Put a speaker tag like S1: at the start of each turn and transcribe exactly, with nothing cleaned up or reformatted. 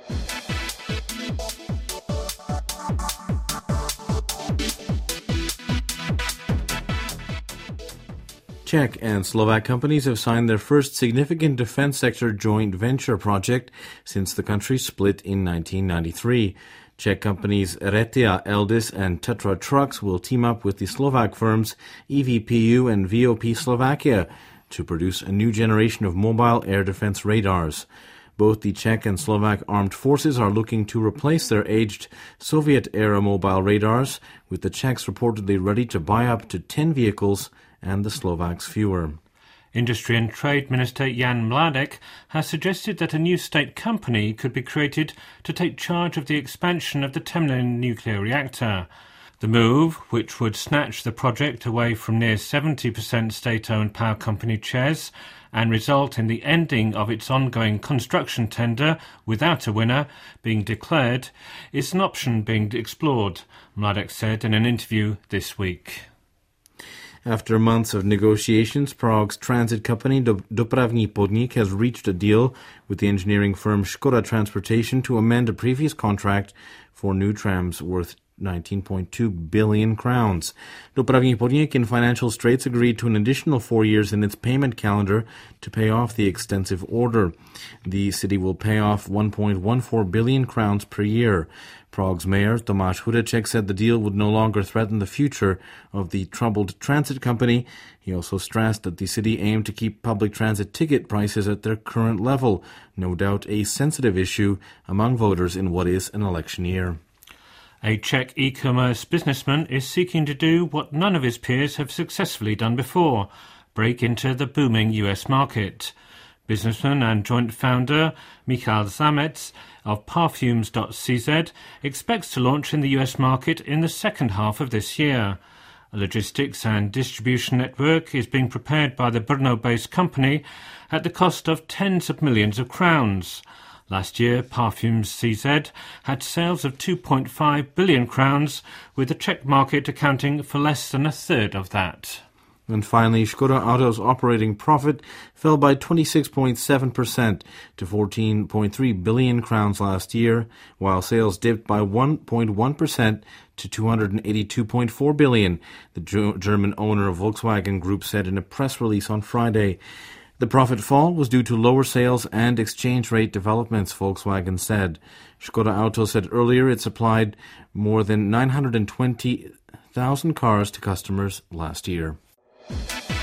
S1: Czech and Slovak companies have signed their first significant defense sector joint venture project since the countries split in nineteen ninety-three. Czech companies Retia, Eldis and Tetra Trucks will team up with the Slovak firms E V P U and V O P Slovakia to produce a new generation of mobile air defense radars. Both the Czech and Slovak armed forces are looking to replace their aged Soviet-era mobile radars, with the Czechs reportedly ready to buy up to ten vehicles and the Slovaks fewer.
S2: Industry and Trade Minister Jan Mládek has suggested that a new state company could be created to take charge of the expansion of the Temelín nuclear reactor. The move, which would snatch the project away from near seventy percent state-owned power company ČEZ and result in the ending of its ongoing construction tender without a winner being declared, is an option being explored, Mládek said in an interview this week.
S1: After months of negotiations, Prague's transit company Dopravní Podnik has reached a deal with the engineering firm Škoda Transportation to amend a previous contract for new trams worth nineteen point two billion crowns. Dopravní Podnik, in financial straits, agreed to an additional four years in its payment calendar to pay off the extensive order. The city will pay off one point one four billion crowns per year. Prague's mayor, Tomáš Hudeček, said the deal would no longer threaten the future of the troubled transit company. He also stressed that the city aimed to keep public transit ticket prices at their current level, no doubt a sensitive issue among voters in what is an election year.
S2: A Czech e-commerce businessman is seeking to do what none of his peers have successfully done before, break into the booming U S market. Businessman and joint founder Michal Zamec of Parfumes dot C Z expects to launch in the U S market in the second half of this year. A logistics and distribution network is being prepared by the Brno-based company at the cost of tens of millions of crowns. Last year, Parfumes C Z had sales of two point five billion crowns, with the Czech market accounting for less than a third of that.
S1: And finally, Škoda Auto's operating profit fell by twenty-six point seven percent to fourteen point three billion crowns last year, while sales dipped by one point one percent to two hundred eighty-two point four billion, the German owner of Volkswagen Group said in a press release on Friday. The profit fall was due to lower sales and exchange rate developments, Volkswagen said. Škoda Auto said earlier it supplied more than nine hundred twenty thousand cars to customers last year.